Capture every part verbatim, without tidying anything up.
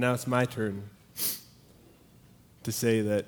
now it's my turn to say that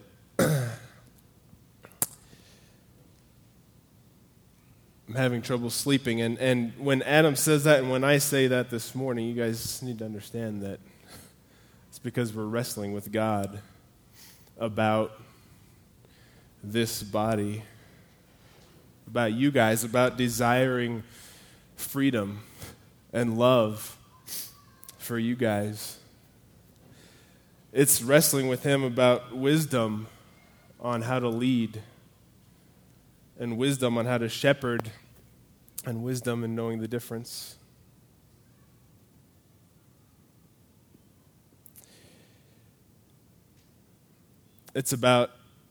I'm having trouble sleeping. And, and when Adam says that and when I say that this morning, you guys need to understand that it's because we're wrestling with God about this body, about you guys, about desiring freedom and love for you guys. It's wrestling with him about wisdom on how to lead, and wisdom on how to shepherd, and wisdom in knowing the difference. It's about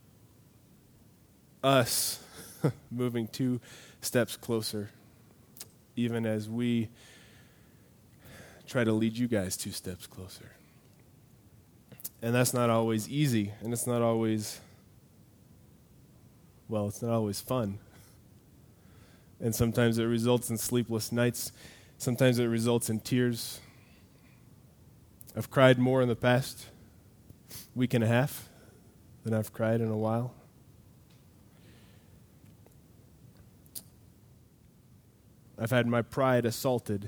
us moving two steps closer, even as we try to lead you guys two steps closer. And that's not always easy, and it's not always, well, it's not always fun. And sometimes it results in sleepless nights. Sometimes it results in tears. I've cried more in the past week and a half than I've cried in a while. I've had my pride assaulted,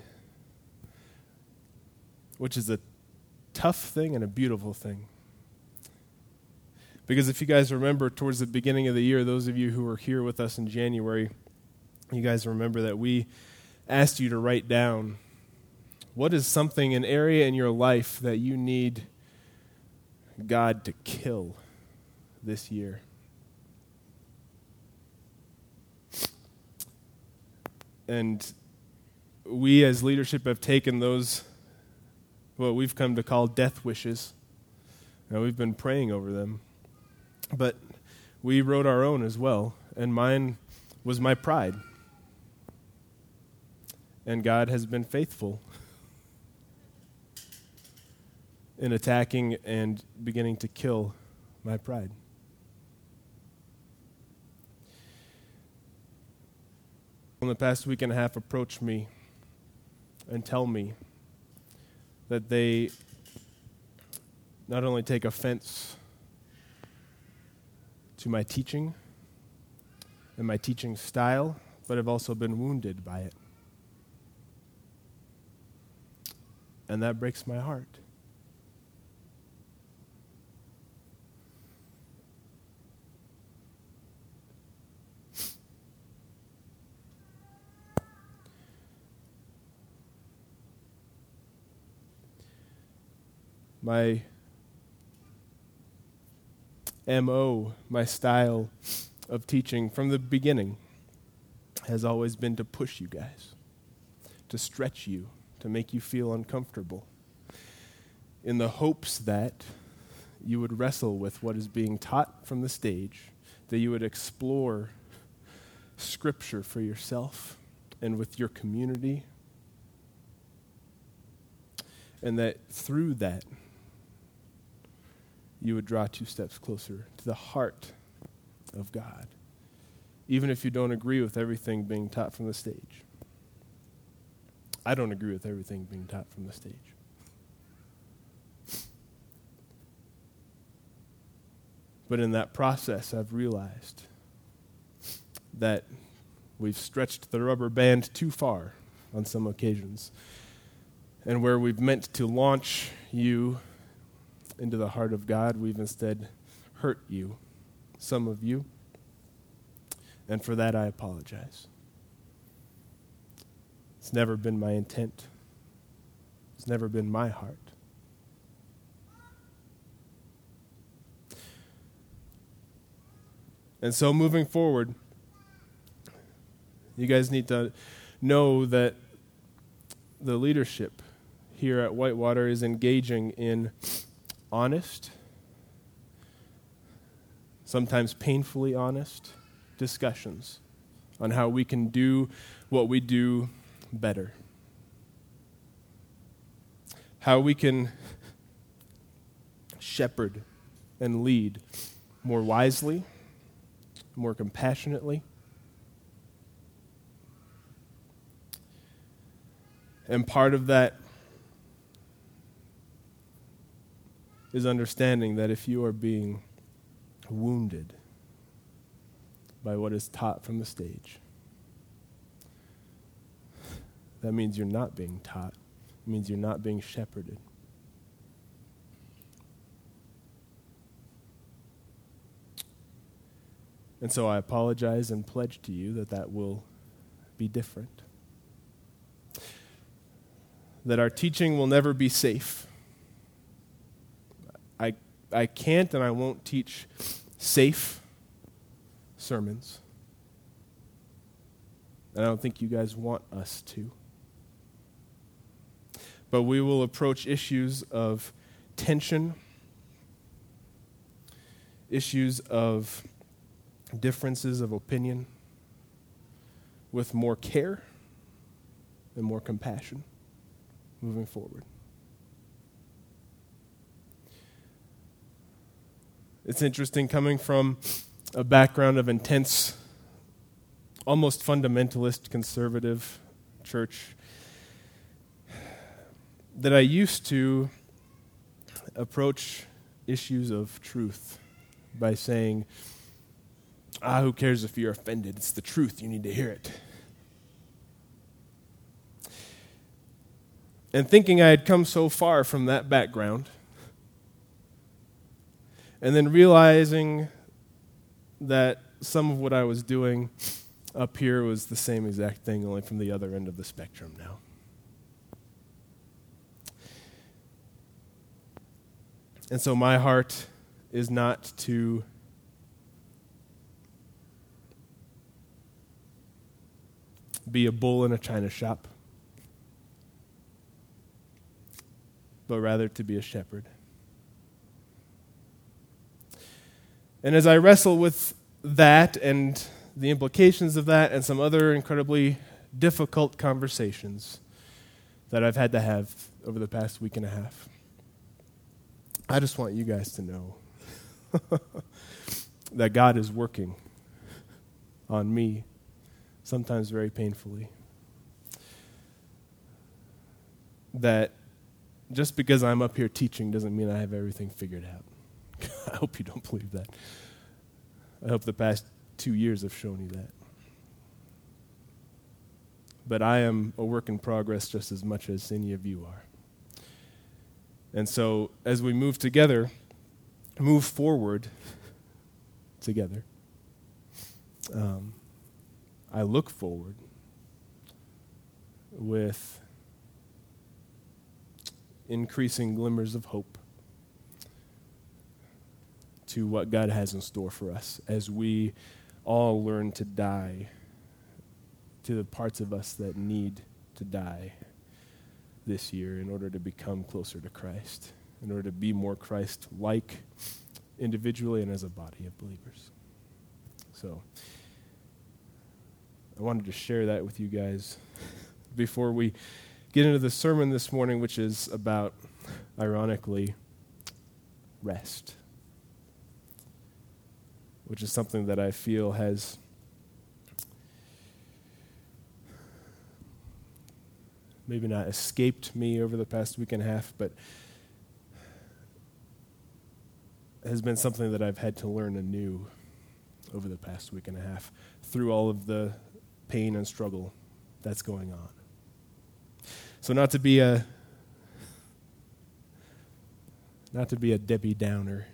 which is a tough thing and a beautiful thing. Because if you guys remember, towards the beginning of the year, those of you who were here with us in January, you guys remember that we asked you to write down what is something, an area in your life that you need God to kill this year. And we as leadership have taken those, what we've come to call death wishes. Now, we've been praying over them. But we wrote our own as well, and mine was my pride. And God has been faithful in attacking and beginning to kill my pride. In the past week and a half, approach me and tell me that they not only take offense to my teaching and my teaching style, but have also been wounded by it. And that breaks my heart. My M O, my style of teaching from the beginning has always been to push you guys, to stretch you, to make you feel uncomfortable, in the hopes that you would wrestle with what is being taught from the stage, that you would explore Scripture for yourself and with your community, and that through that, you would draw two steps closer to the heart of God, even if you don't agree with everything being taught from the stage. I don't agree with everything being taught from the stage. But in that process, I've realized that we've stretched the rubber band too far on some occasions, and where we've meant to launch you into the heart of God, we've instead hurt you, some of you, and for that I apologize. It's never been my intent. It's never been my heart. And so moving forward, you guys need to know that the leadership here at Whitewater is engaging in honest, sometimes painfully honest, discussions on how we can do what we do better. How we can shepherd and lead more wisely, more compassionately. And part of that is understanding that if you are being wounded by what is taught from the stage, that means you're not being taught. It means you're not being shepherded. And so I apologize and pledge to you that that will be different. That our teaching will never be safe. I I can't and I won't teach safe sermons. And I don't think you guys want us to. But we will approach issues of tension, issues of differences of opinion with more care and more compassion moving forward. It's interesting coming from a background of intense, almost fundamentalist conservative church, that I used to approach issues of truth by saying, ah, who cares if you're offended? It's the truth. You need to hear it. And thinking I had come so far from that background, and then realizing that some of what I was doing up here was the same exact thing, only from the other end of the spectrum now. And so my heart is not to be a bull in a china shop, but rather to be a shepherd. And as I wrestle with that and the implications of that and some other incredibly difficult conversations that I've had to have over the past week and a half, I just want you guys to know that God is working on me, sometimes very painfully. That just because I'm up here teaching doesn't mean I have everything figured out. I hope you don't believe that. I hope the past two years have shown you that. But I am a work in progress just as much as any of you are. And so as we move together, move forward together, um, I look forward with increasing glimmers of hope to what God has in store for us as we all learn to die to the parts of us that need to die this year in order to become closer to Christ, in order to be more Christ-like individually and as a body of believers. So I wanted to share that with you guys before we get into the sermon this morning, which is about, ironically, rest, which is something that I feel has maybe not escaped me over the past week and a half, but has been something that I've had to learn anew over the past week and a half through all of the pain and struggle that's going on. So not to be a not to be a Debbie Downer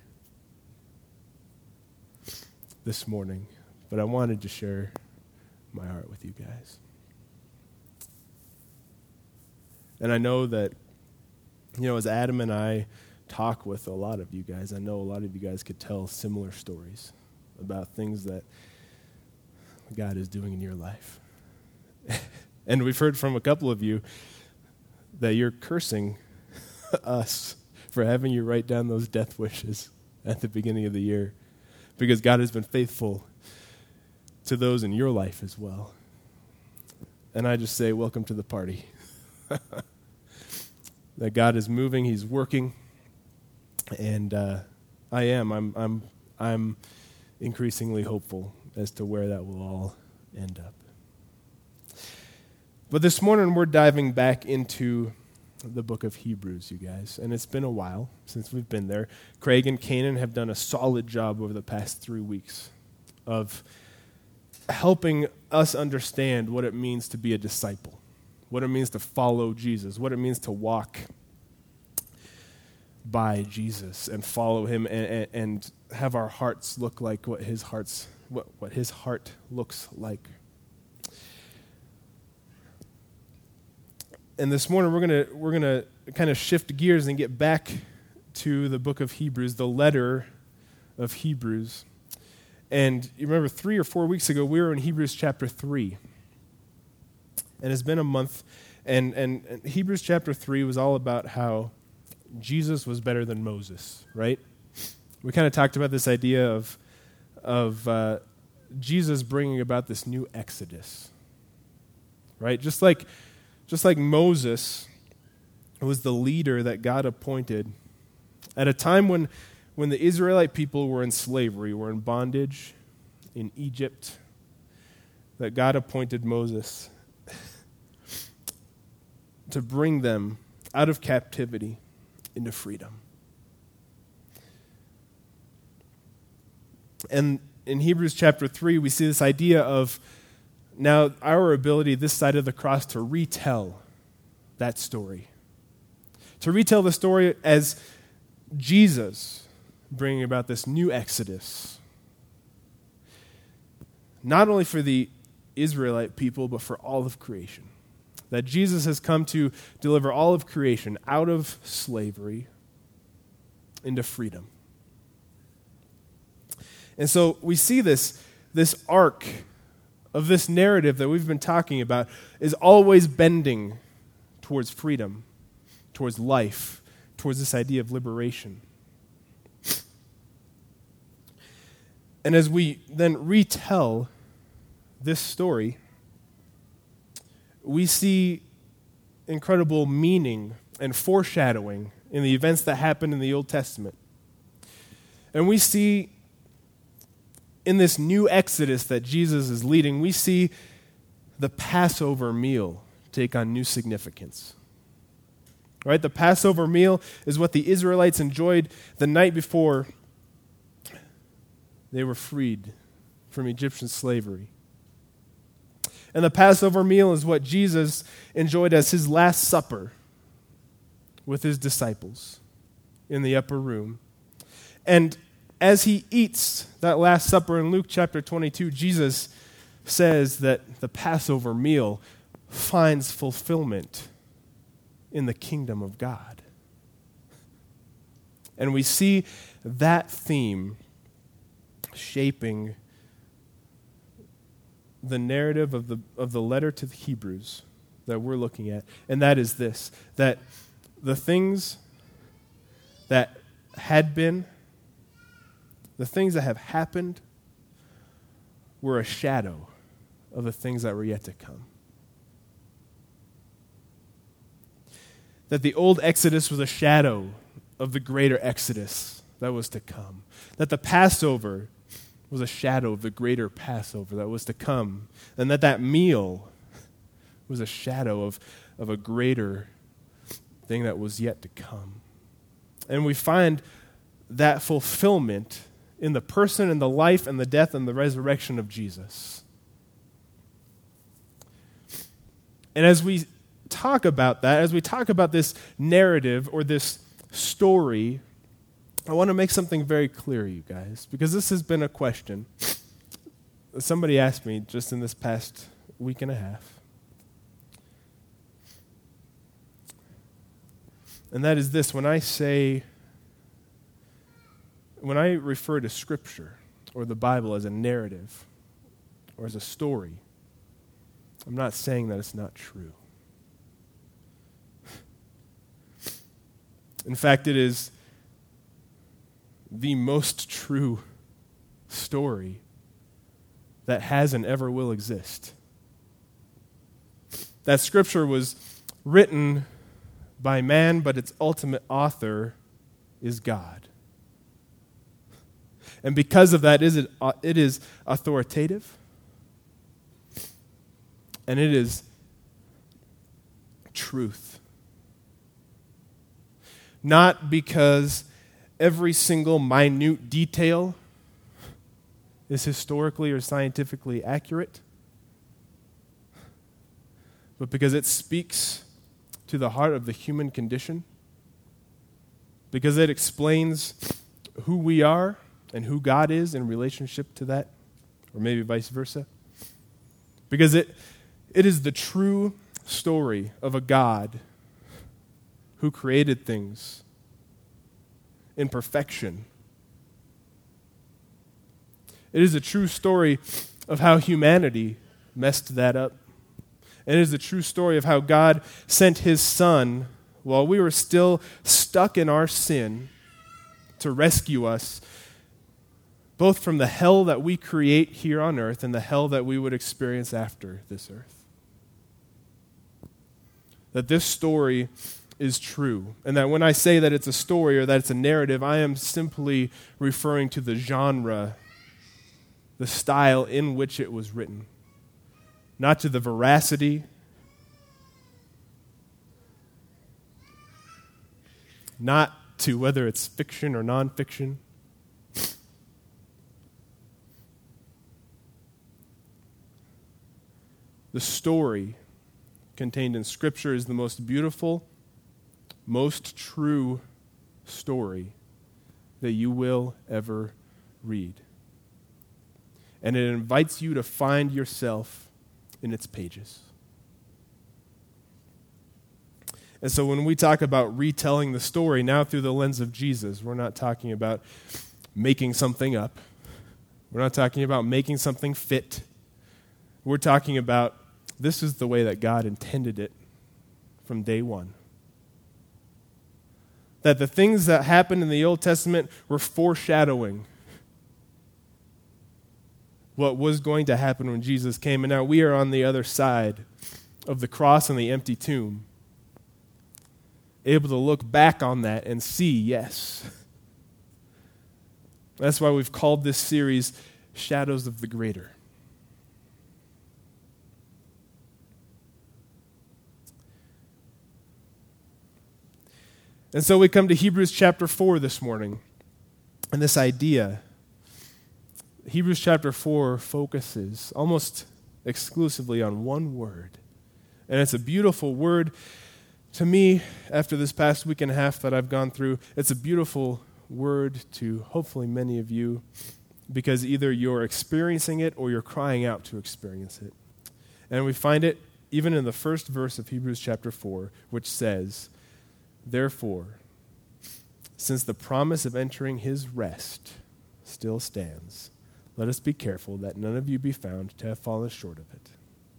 this morning, but I wanted to share my heart with you guys. And I know that, you know, as Adam and I talk with a lot of you guys, I know a lot of you guys could tell similar stories about things that God is doing in your life. And we've heard from a couple of you that you're cursing us for having you write down those death wishes at the beginning of the year, because God has been faithful to those in your life as well. And I just say, welcome to the party. That God is moving, He's working, and uh, I am. I'm. I'm. I'm increasingly hopeful as to where that will all end up. But this morning we're diving back into the book of Hebrews, you guys. And it's been a while since we've been there. Craig and Kanan have done a solid job over the past three weeks of helping us understand what it means to be a disciple, what it means to follow Jesus, what it means to walk by Jesus and follow him and, and have our hearts look like what his hearts what, what his heart looks like. And this morning we're gonna we're gonna kind of shift gears and get back to the book of Hebrews, the letter of Hebrews. And you remember three or four weeks ago we were in Hebrews chapter three. And it's been a month, and, and, and Hebrews chapter three was all about how Jesus was better than Moses, right? We kind of talked about this idea of, of uh, Jesus bringing about this new exodus, right? Just like, just like Moses was the leader that God appointed at a time when, when the Israelite people were in slavery, were in bondage in Egypt, that God appointed Moses to bring them out of captivity into freedom. And in Hebrews chapter three, we see this idea of now our ability this side of the cross to retell that story. To retell the story as Jesus bringing about this new exodus. Not only for the Israelite people, but for all of creation. That Jesus has come to deliver all of creation out of slavery into freedom. And so we see this, this arc of this narrative that we've been talking about is always bending towards freedom, towards life, towards this idea of liberation. And as we then retell this story, we see incredible meaning and foreshadowing in the events that happened in the Old Testament. And we see in this new exodus that Jesus is leading, we see the Passover meal take on new significance. Right? The Passover meal is what the Israelites enjoyed the night before they were freed from Egyptian slavery. And the Passover meal is what Jesus enjoyed as his last supper with his disciples in the upper room. And as he eats that last supper in Luke chapter twenty-two, Jesus says that the Passover meal finds fulfillment in the kingdom of God. And we see that theme shaping the narrative of the of the letter to the Hebrews that we're looking at, and that is this, that the things that had been, the things that have happened were a shadow of the things that were yet to come. That the old Exodus was a shadow of the greater Exodus that was to come. That the Passover was a shadow of the greater Passover that was to come. And that that meal was a shadow of, of a greater thing that was yet to come. And we find that fulfillment in the person and the life and the death and the resurrection of Jesus. And as we talk about that, as we talk about this narrative or this story, I want to make something very clear, you guys, because this has been a question somebody asked me just in this past week and a half. And that is this: when I say, when I refer to Scripture or the Bible as a narrative or as a story, I'm not saying that it's not true. In fact, it is the most true story that has and ever will exist. That Scripture was written by man, but its ultimate author is God. And because of that, it is authoritative, and it is truth. not because every single minute detail is historically or scientifically accurate, but because it speaks to the heart of the human condition, because it explains who we are and who God is in relationship to that, or maybe vice versa. Because it it is the true story of a God who created things in perfection. It is a true story of how humanity messed that up. And it is a true story of how God sent his Son while we were still stuck in our sin to rescue us, both from the hell that we create here on earth and the hell that we would experience after this earth. That this story is true, and that when I say that it's a story or that it's a narrative, I am simply referring to the genre, the style in which it was written, not to the veracity, not to whether it's fiction or nonfiction. The story contained in Scripture is the most beautiful, most true story that you will ever read. And it invites you to find yourself in its pages. And so when we talk about retelling the story now through the lens of Jesus, we're not talking about making something up. We're not talking about making something fit. We're talking about this is the way that God intended it from day one. That the things that happened in the Old Testament were foreshadowing what was going to happen when Jesus came. And now we are on the other side of the cross and the empty tomb, able to look back on that and see, yes. That's why we've called this series Shadows of the Greater. And so we come to Hebrews chapter four this morning, and this idea. Hebrews chapter four focuses almost exclusively on one word. And it's a beautiful word. To me, after this past week and a half that I've gone through, it's a beautiful word to hopefully many of you, because either you're experiencing it or you're crying out to experience it. And we find it even in the first verse of Hebrews chapter four, which says, "Therefore, since the promise of entering his rest still stands, let us be careful that none of you be found to have fallen short of it."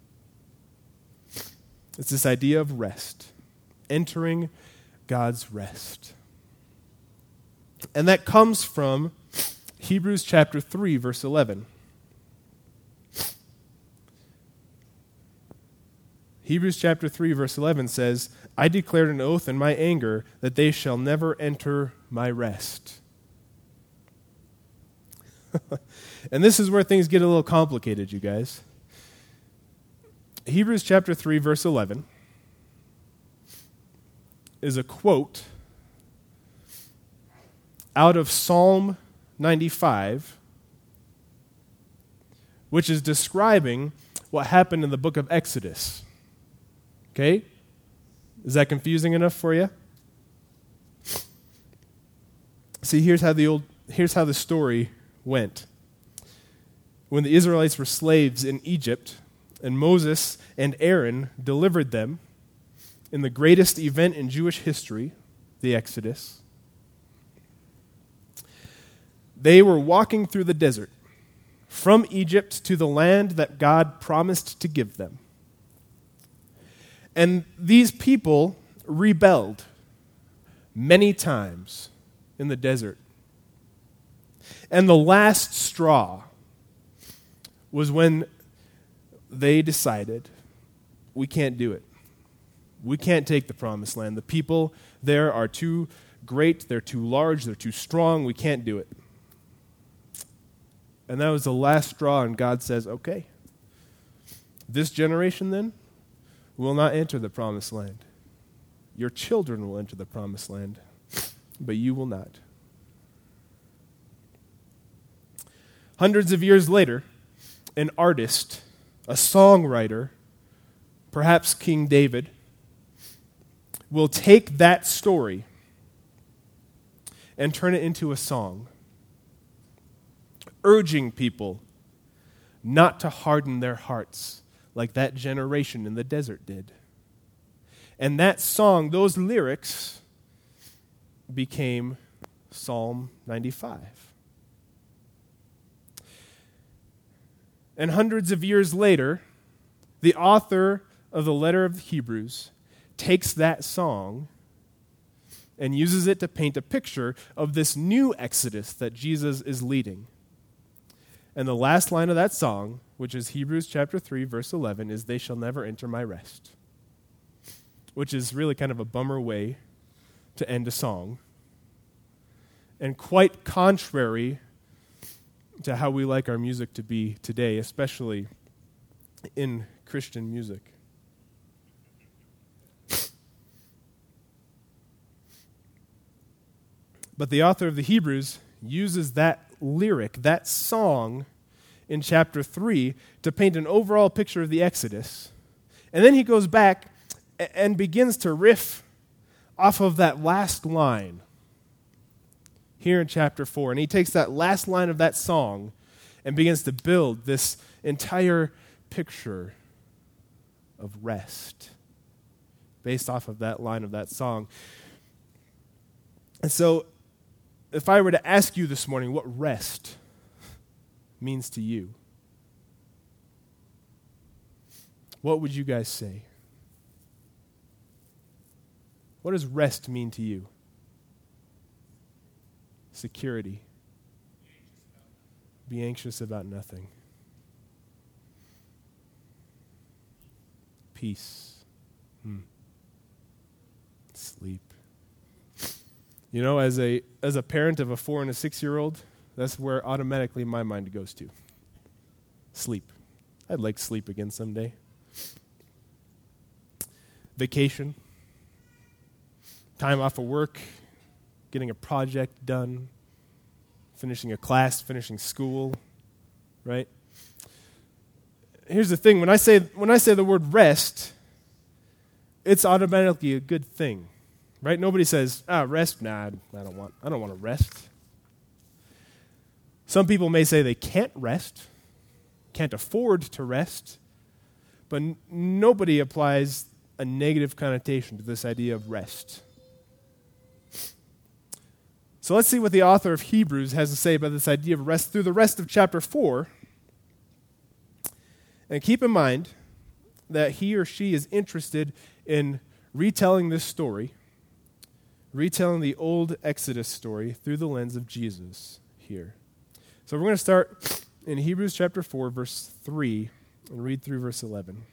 It's this idea of rest, entering God's rest. And that comes from Hebrews chapter three, verse eleven. Hebrews chapter three, verse eleven says, "I declared an oath in my anger that they shall never enter my rest." And this is where things get a little complicated, you guys. Hebrews chapter three, verse eleven is a quote out of Psalm ninety-five, which is describing what happened in the book of Exodus. Okay? Is that confusing enough for you? See, here's how the old here's how the story went. When the Israelites were slaves in Egypt, and Moses and Aaron delivered them in the greatest event in Jewish history, the Exodus, they were walking through the desert from Egypt to the land that God promised to give them. And these people rebelled many times in the desert. And the last straw was when they decided, we can't do it. We can't take the promised land. The people there are too great, they're too large, they're too strong, we can't do it. And that was the last straw, and God says, okay, this generation then will not enter the promised land. Your children will enter the promised land. but you will not. Hundreds of years later, an artist, a songwriter, perhaps King David, will take that story and turn it into a song, urging people not to harden their hearts like that generation in the desert did. And that song, those lyrics, became Psalm ninety-five. And hundreds of years later, the author of the letter of the Hebrews takes that song and uses it to paint a picture of this new Exodus that Jesus is leading. And the last line of that song, which is Hebrews chapter three, verse eleven, is, "They shall never enter my rest," which is really kind of a bummer way to end a song, and quite contrary to how we like our music to be today, especially in Christian music. But the author of the Hebrews uses that lyric, that song in chapter three, to paint an overall picture of the Exodus. And then he goes back and begins to riff off of that last line here in chapter four. And he takes that last line of that song and begins to build this entire picture of rest based off of that line of that song. And so, if I were to ask you this morning what rest means to you, what would you guys say? What does rest mean to you? Security. Be anxious about nothing. Peace. Hmm. Sleep. You know, as a as a parent of a four and a six-year-old, that's where automatically my mind goes to. Sleep. I'd like sleep again someday. Vacation. Time off of work. Getting a project done. Finishing a class, finishing school. Right? Here's the thing, when I say when I say the word rest, it's automatically a good thing. Right? Nobody says, ah, rest? Nah, I don't want I don't want to rest. Some people may say they can't rest, can't afford to rest, but n- nobody applies a negative connotation to this idea of rest. So let's see what the author of Hebrews has to say about this idea of rest through the rest of chapter four. And keep in mind that he or she is interested in retelling this story, retelling the old Exodus story through the lens of Jesus here. So we're going to start in Hebrews chapter four, verse three, and read through verse eleven.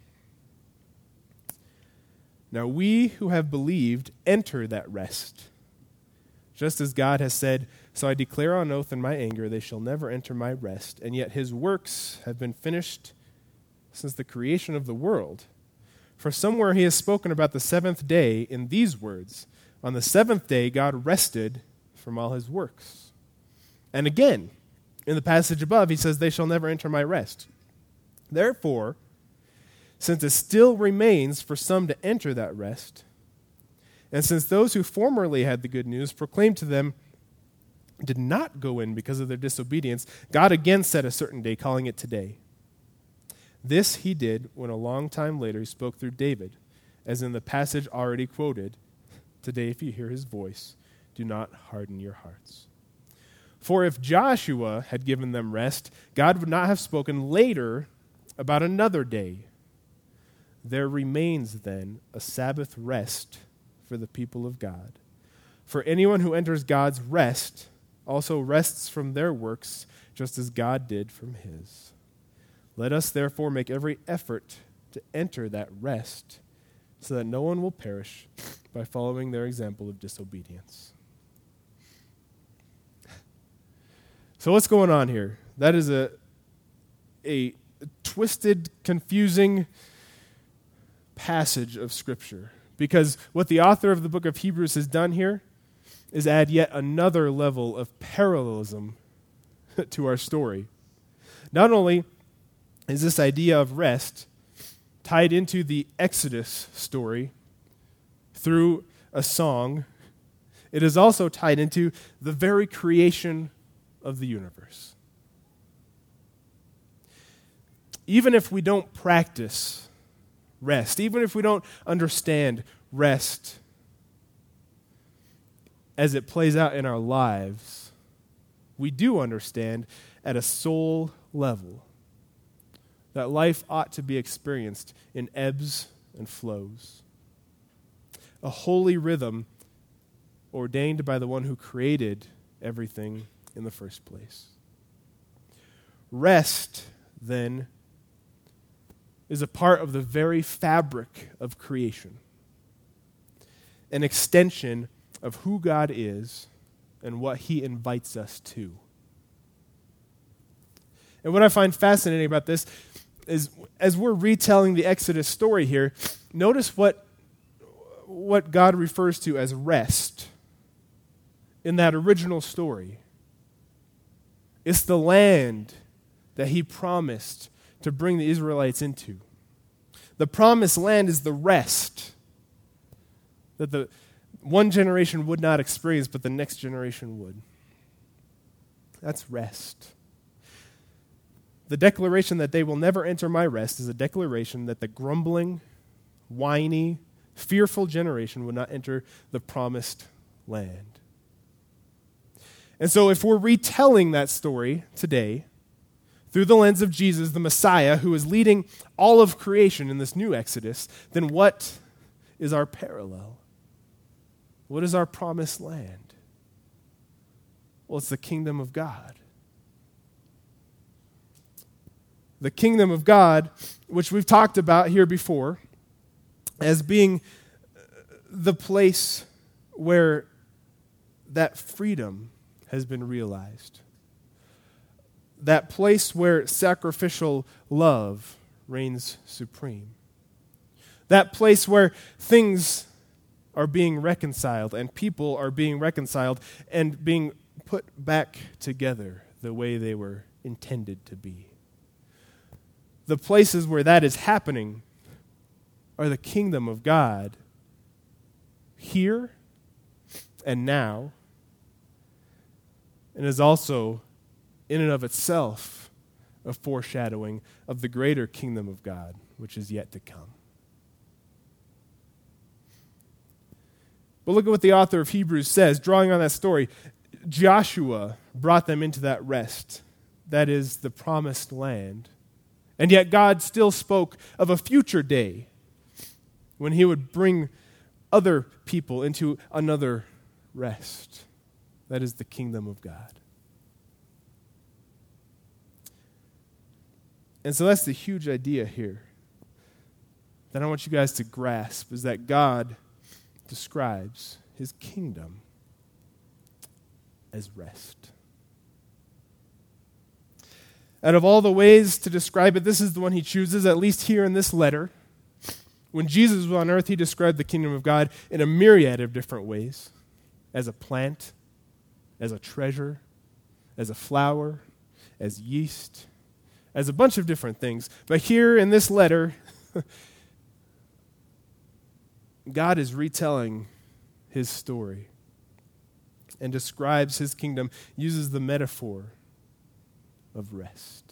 Now we who have believed enter that rest, just as God has said, "So I declare on oath in my anger, they shall never enter my rest." And yet his works have been finished since the creation of the world. For somewhere he has spoken about the seventh day in these words, "On the seventh day God rested from all his works." And again, in the passage above, he says, "They shall never enter my rest." Therefore, since it still remains for some to enter that rest, and since those who formerly had the good news proclaimed to them did not go in because of their disobedience, God again set a certain day, calling it today. This he did when a long time later he spoke through David, as in the passage already quoted, "Today if you hear his voice, do not harden your hearts." For if Joshua had given them rest, God would not have spoken later about another day. There remains then a Sabbath rest for the people of God. For anyone who enters God's rest also rests from their works, just as God did from his. Let us therefore make every effort to enter that rest, so that no one will perish by following their example of disobedience. So what's going on here? That is a, a twisted, confusing passage of Scripture. Because what the author of the book of Hebrews has done here is add yet another level of parallelism to our story. Not only is this idea of rest tied into the Exodus story through a song, it is also tied into the very creation of the universe. Even if we don't practice rest, even if we don't understand rest as it plays out in our lives, we do understand at a soul level that life ought to be experienced in ebbs and flows. A holy rhythm ordained by the one who created everything in the first place. Rest, then, is a part of the very fabric of creation, an extension of who God is and what he invites us to. And what I find fascinating about this is, as we're retelling the Exodus story here, notice what, what God refers to as rest in that original story. It's the land that he promised to bring the Israelites into. The promised land is the rest that the one generation would not experience, but the next generation would. That's rest. The declaration that they will never enter my rest is a declaration that the grumbling, whiny, fearful generation would not enter the promised land. And so if we're retelling that story today through the lens of Jesus, the Messiah, who is leading all of creation in this new Exodus, then what is our parallel? What is our promised land? Well, it's the kingdom of God. The kingdom of God, which we've talked about here before, as being the place where that freedom has been realized. That place where sacrificial love reigns supreme. That place where things are being reconciled and people are being reconciled and being put back together the way they were intended to be. The places where that is happening are the kingdom of God here and now, and is also in and of itself a foreshadowing of the greater kingdom of God, which is yet to come. But look at what the author of Hebrews says, drawing on that story. Joshua brought them into that rest, that is the promised land. And yet God still spoke of a future day when he would bring other people into another rest. That is the kingdom of God. And so that's the huge idea here that I want you guys to grasp, is that God describes his kingdom as rest. Out of all the ways to describe it, this is the one he chooses, at least here in this letter. When Jesus was on earth, he described the kingdom of God in a myriad of different ways. As a plant, as a treasure, as a flower, as yeast, as a bunch of different things. But here in this letter, God is retelling his story and describes his kingdom, uses the metaphor of rest.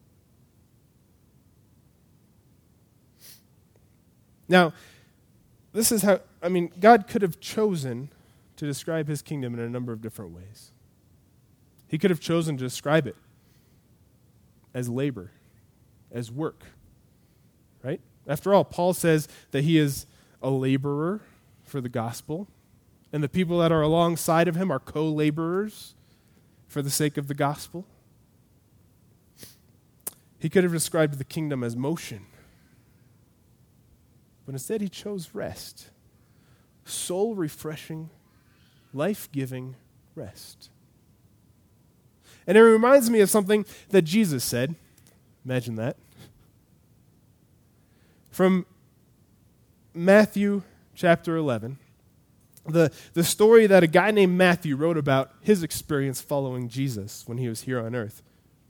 Now, this is how, I mean, God could have chosen to describe his kingdom in a number of different ways. He could have chosen to describe it as labor, as work, right? After all, Paul says that he is a laborer for the gospel, and the people that are alongside of him are co-laborers for the sake of the gospel. He could have described the kingdom as motion, but instead he chose rest, soul-refreshing, life-giving rest. And it reminds me of something that Jesus said. Imagine that. From Matthew chapter eleven, The, the story that a guy named Matthew wrote about his experience following Jesus when he was here on earth.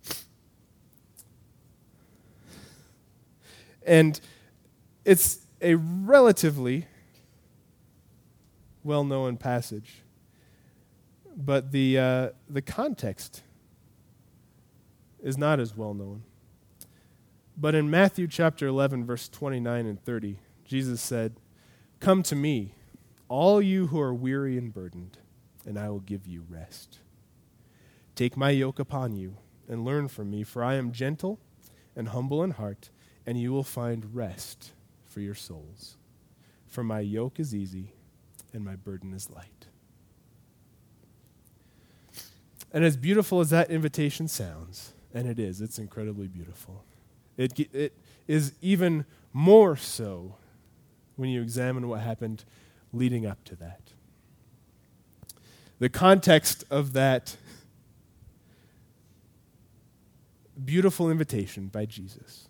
And it's a relatively well-known passage, but the uh, the context is not as well-known. But in Matthew chapter eleven, verse twenty-nine and thirty, Jesus said, "Come to me, all you who are weary and burdened, and I will give you rest. Take my yoke upon you and learn from me, for I am gentle and humble in heart, and you will find rest for your souls. For my yoke is easy and my burden is light." And as beautiful as that invitation sounds, and it is, it's incredibly beautiful, it, it is even more so when you examine what happened leading up to that. The context of that beautiful invitation by Jesus.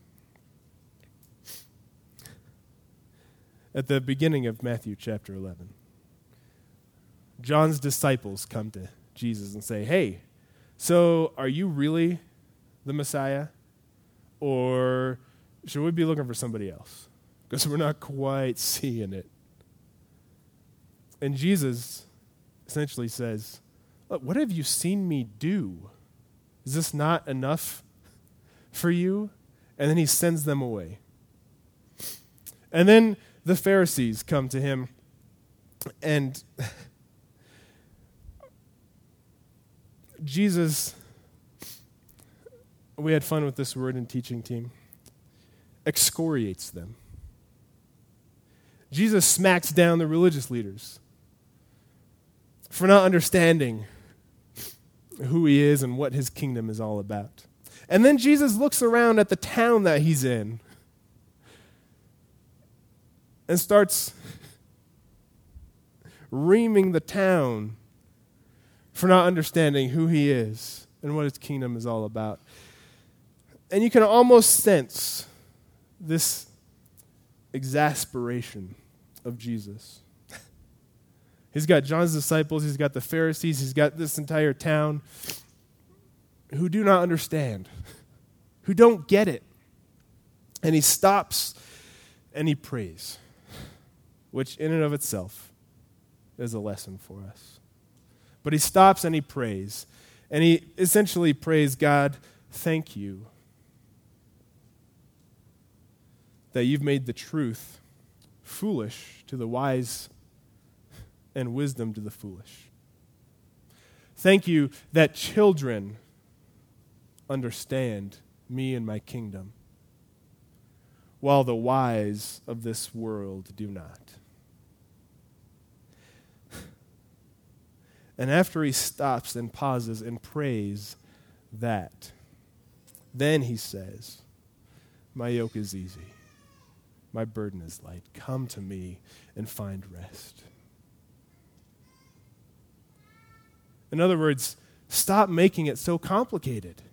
At the beginning of Matthew chapter eleven, John's disciples come to Jesus and say, "Hey, so are you really the Messiah? Or should we be looking for somebody else? Because we're not quite seeing it." And Jesus essentially says, "Look, what have you seen me do? Is this not enough for you?" And then he sends them away. And then the Pharisees come to him, and Jesus, we had fun with this word in teaching team, excoriates them. Jesus smacks down the religious leaders for not understanding who he is and what his kingdom is all about. And then Jesus looks around at the town that he's in and starts reaming the town for not understanding who he is and what his kingdom is all about. And you can almost sense this exasperation of Jesus. He's got John's disciples, he's got the Pharisees, he's got this entire town who do not understand, who don't get it. And he stops and he prays, which in and of itself is a lesson for us. But he stops and he prays, and he essentially prays, "God, thank you that you've made the truth foolish to the wise and wisdom to the foolish. Thank you that children understand me and my kingdom, while the wise of this world do not." And after he stops and pauses and prays that, then he says, "My yoke is easy, my burden is light. Come to me and find rest." In other words, stop making it so complicated.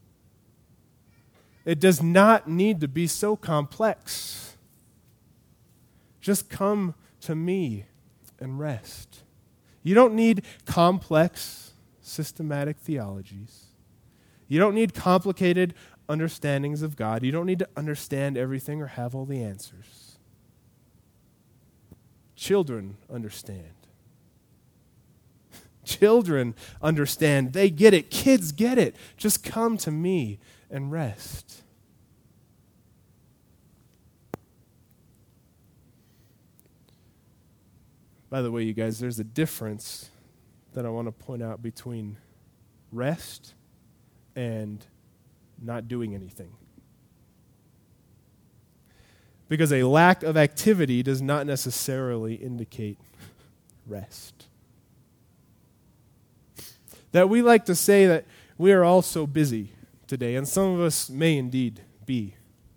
It does not need to be so complex. Just come to me and rest. You don't need complex, systematic theologies. You don't need complicated understandings of God. You don't need to understand everything or have all the answers. Children understand. Children understand. They get it. Kids get it. Just come to me and rest. By the way, you guys, there's a difference that I want to point out between rest and not doing anything. Because a lack of activity does not necessarily indicate rest. That we like to say that we are all so busy today, and some of us may indeed be.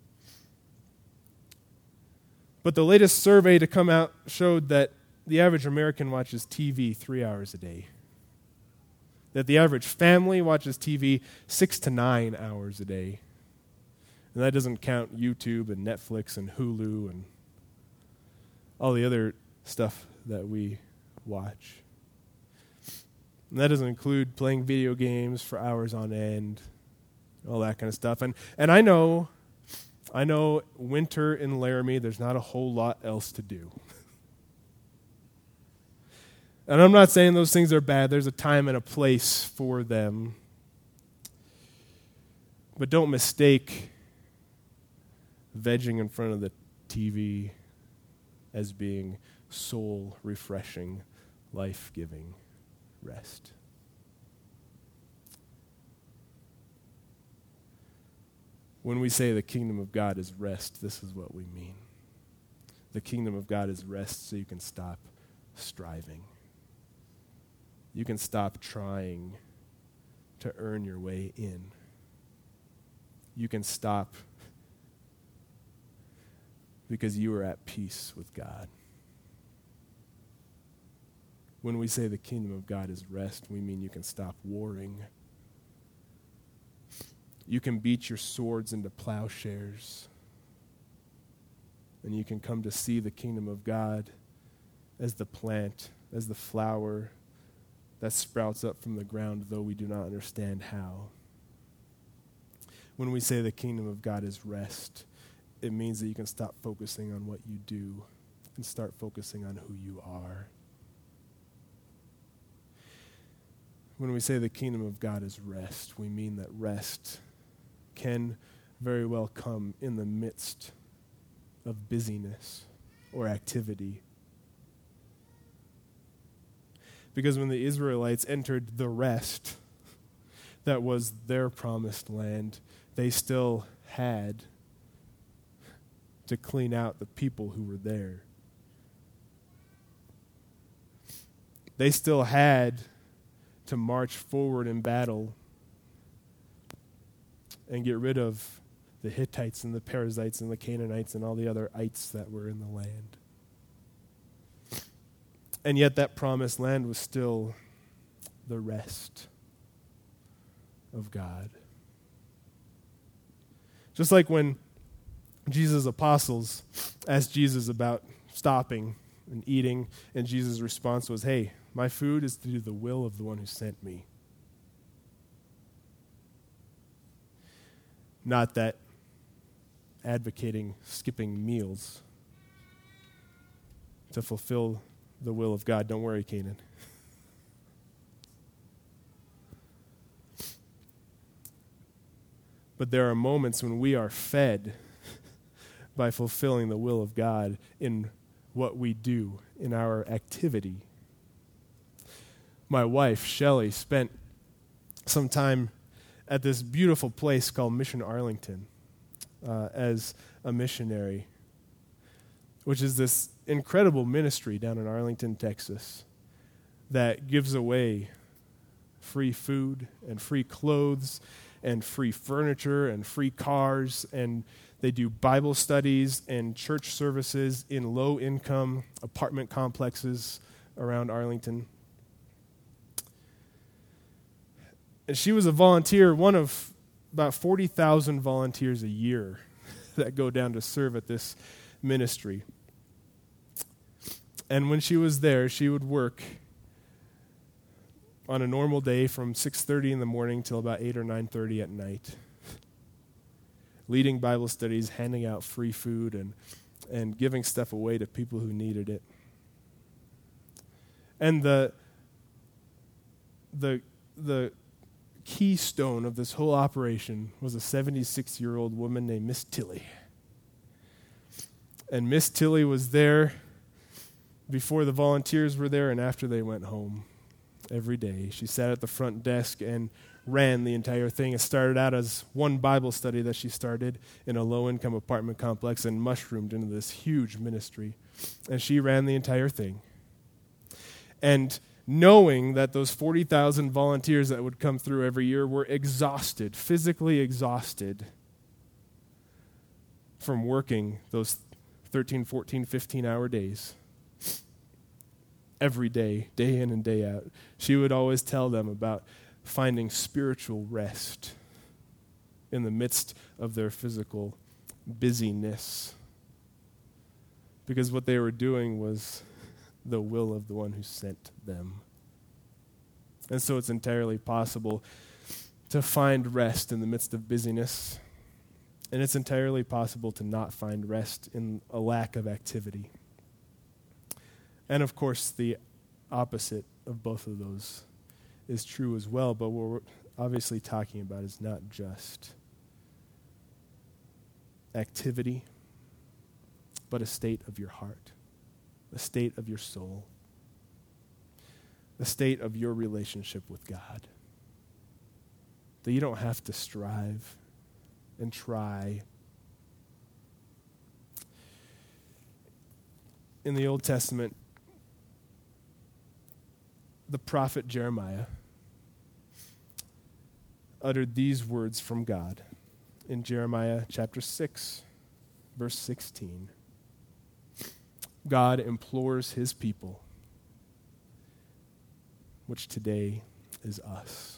But the latest survey to come out showed that the average American watches T V three hours a day. That the average family watches T V six to nine hours a day. And that doesn't count YouTube and Netflix and Hulu and all the other stuff that we watch. And that doesn't include playing video games for hours on end, all that kind of stuff. And and I know, I know winter in Laramie, there's not a whole lot else to do. And I'm not saying those things are bad. There's a time and a place for them. But don't mistake vegging in front of the T V as being soul-refreshing, life-giving rest. When we say the kingdom of God is rest, this is what we mean. The kingdom of God is rest so you can stop striving. You can stop trying to earn your way in. You can stop because you are at peace with God. When we say the kingdom of God is rest, we mean you can stop warring. You can beat your swords into plowshares. And you can come to see the kingdom of God as the plant, as the flower that sprouts up from the ground, though we do not understand how. When we say the kingdom of God is rest, it means that you can stop focusing on what you do and start focusing on who you are. When we say the kingdom of God is rest, we mean that rest can very well come in the midst of busyness or activity. Because when the Israelites entered the rest that was their promised land, they still had to clean out the people who were there. They still had to march forward in battle and get rid of the Hittites and the Perizzites and the Canaanites and all the other ites that were in the land. And yet that promised land was still the rest of God. Just like when Jesus' apostles asked Jesus about stopping and eating, and Jesus' response was, hey, my food is to do the will of the one who sent me. Not that advocating skipping meals to fulfill the will of God. Don't worry, Canaan. But there are moments when we are fed by fulfilling the will of God in what we do, in our activity. My wife, Shelley, spent some time at this beautiful place called Mission Arlington uh, as a missionary, which is this incredible ministry down in Arlington, Texas, that gives away free food and free clothes and free furniture and free cars, and they do Bible studies and church services in low-income apartment complexes around Arlington. And she was a volunteer, one of about forty thousand volunteers a year that go down to serve at this ministry. And when she was there, she would work on a normal day from six thirty in the morning till about eight or nine thirty at night, leading Bible studies, handing out free food, and, and giving stuff away to people who needed it. And the the the keystone of this whole operation was a seventy-six-year-old woman named Miss Tilly. And Miss Tilly was there before the volunteers were there and after they went home every day. She sat at the front desk and ran the entire thing. It started out as one Bible study that she started in a low-income apartment complex and mushroomed into this huge ministry. And she ran the entire thing. And knowing that those forty thousand volunteers that would come through every year were exhausted, physically exhausted from working those thirteen, fourteen, fifteen-hour days, every day, day in and day out, she would always tell them about finding spiritual rest in the midst of their physical busyness. Because what they were doing was the will of the one who sent them. And so it's entirely possible to find rest in the midst of busyness, and it's entirely possible to not find rest in a lack of activity. And of course, the opposite of both of those is true as well, but what we're obviously talking about is not just activity, but a state of your heart, a state of your soul, a state of your relationship with God. That you don't have to strive and try. In the Old Testament, the prophet Jeremiah uttered these words from God in Jeremiah chapter six, verse sixteen. God implores his people, which today is us,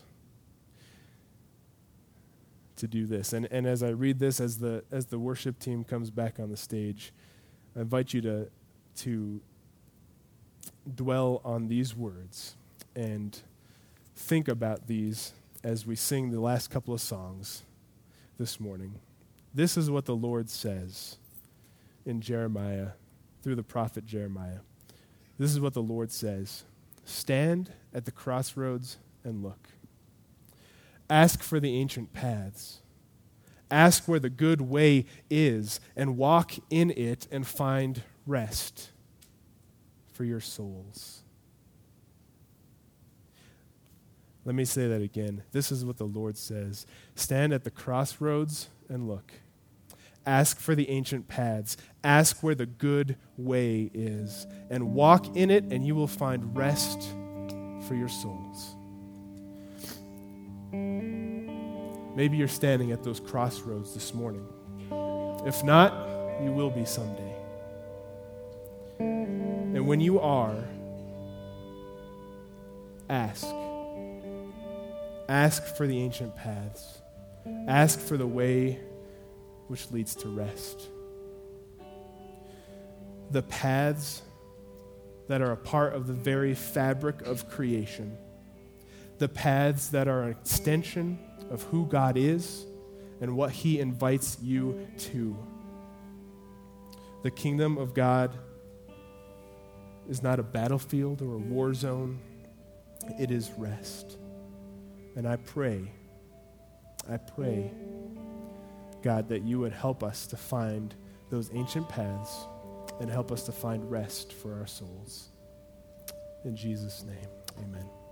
to do this. And and as I read this, as the as the worship team comes back on the stage, I invite you to to dwell on these words and think about these as we sing the last couple of songs this morning. This is what the Lord says in Jeremiah, through the prophet Jeremiah. This is what the Lord says. Stand at the crossroads and look. Ask for the ancient paths. Ask where the good way is and walk in it and find rest for your souls. Let me say that again. This is what the Lord says. Stand at the crossroads and look. Ask for the ancient paths. Ask where the good way is and walk in it, and you will find rest for your souls. Maybe you're standing at those crossroads this morning. If not, you will be someday. And when you are, ask. Ask for the ancient paths. Ask for the way which leads to rest. The paths that are a part of the very fabric of creation. The paths that are an extension of who God is and what he invites you to. The kingdom of God is not a battlefield or a war zone. It is rest. And I pray, I pray, God, that you would help us to find those ancient paths and help us to find rest for our souls. In Jesus' name, amen.